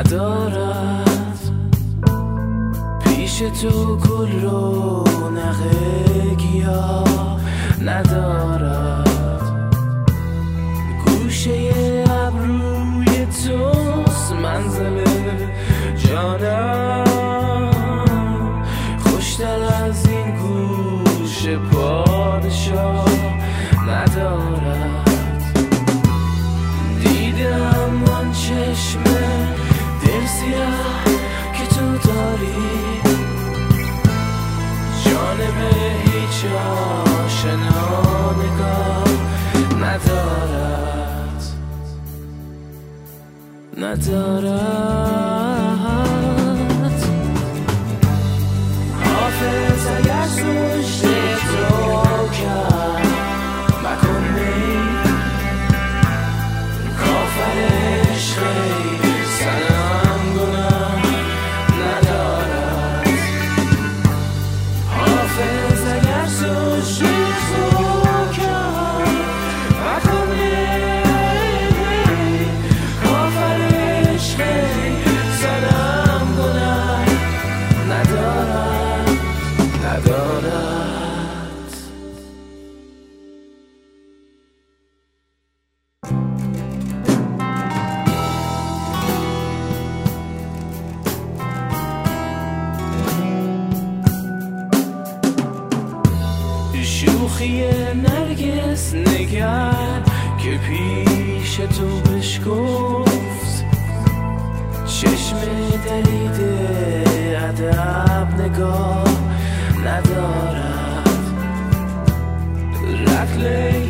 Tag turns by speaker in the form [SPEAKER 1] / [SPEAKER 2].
[SPEAKER 1] ندارد، پیش تو گل رو نقه گیاه ندارد، گوشه ابروی توست منزل جانم، خوشتر از این گوش پادشاه ندارد. دیدم آن چشم دل سیاه که تو داری، جانب هیچ آشنا نگاه ندارد، ندارد. حافظ اگر سجده تو کرد مکن می کافر عشقی سنم گناه ندارد. حافظ اگر سجده تو کرد مکن می کافر عشقی سنم گناه ندارد، ندارد. شوخی نرگس نگر که پیش تو بشکفت، چشم دریده ادب نگاه ندارد، رطل